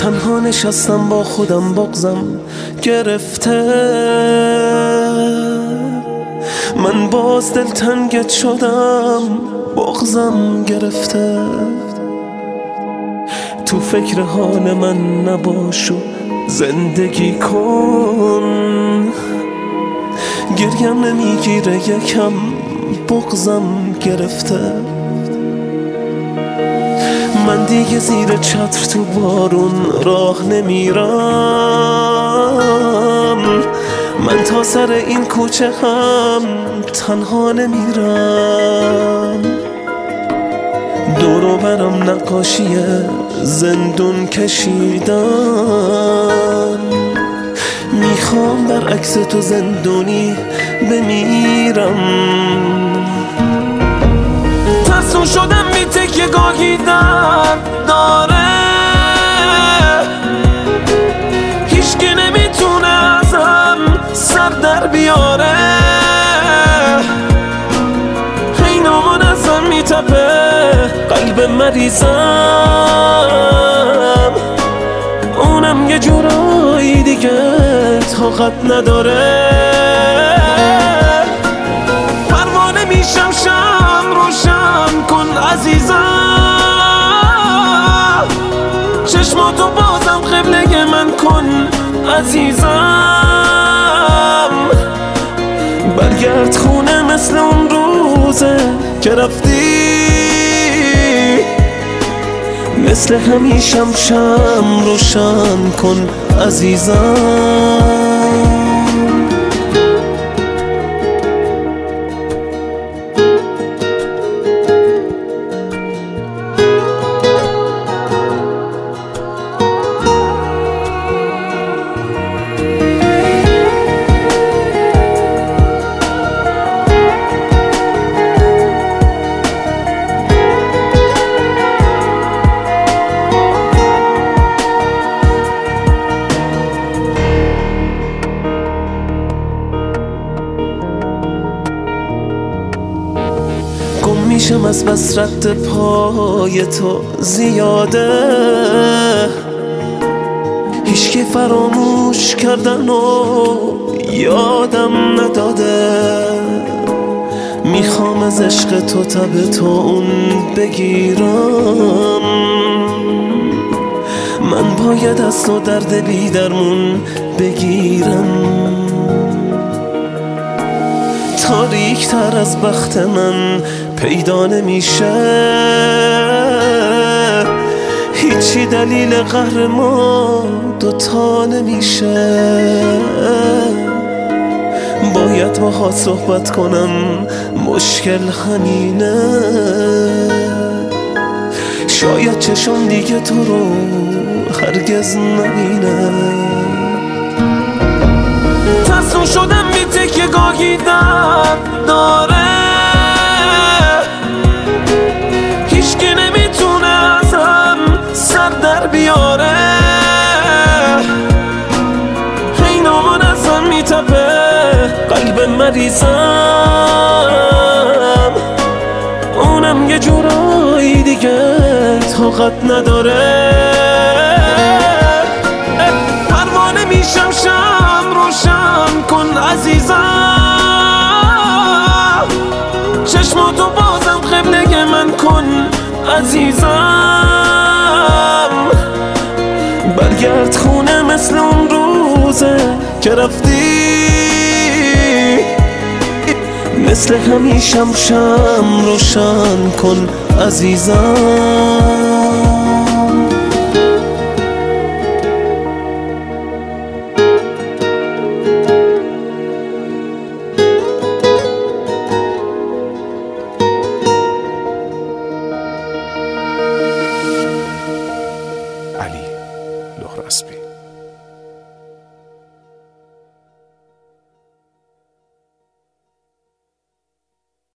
تنها نشستم با خودم بغضم گرفته، من باز دلتنگت شدم بغضم گرفته. تو فکر حال من نباش و زندگی کن، گریم نمیگیره یکم بغضم گرفته. من دیگه زیر چتر تو بارون راه نمیرم، من تا سر این کوچه هم تنها نمیرم. دور و برم نقاشی زندون کشیدم، میخوام در عکس تو زندونی بمیرم. ترسون شدم بی تکیه گاهی درد داره، هیچکی نمیتونه ازم سر در بیاره. اینامان ازم میتپه قلب مریضم، اونم یه جورایی دیگه طاقت نداره. پروانه میشم شم روشن کن عزیزم، چشماتو بازم قبله من کن عزیزم. برگرد خونه مثل اون روزه که رفتی، مثل همیشم شم روشن کن عزیزم. گم میشم از بس رد پای تو زیاده، هیچکی فراموش کردن و یادم نداده. میخوام از عشق تو تب تو اون بگیرم، من باید از تو درد بی درمون بگیرم. تاریک تر از بخت من پیدا نمیشه، هیچی دلیل قهر ما دوتا نمیشه. باید باهات صحبت کنم مشکل همینه، شاید چشم دیگه تو رو هرگز نبینه. ترسون شدم بی تکیه گاهی درد داره، هیچکی نمیتونه ازم سر در بیاره. اینامان ازم میتپه قلب مریضم، اونم یه جورایی دیگه طاقت نداره. پروانه میشم شم روشن کن عزیزم، چشماتو بازم قبله من کن عزیزم. برگرد خونه مثل اون روزه که رفتی، مثل همیشم شم روشن کن عزیزم. علی لهراسبی.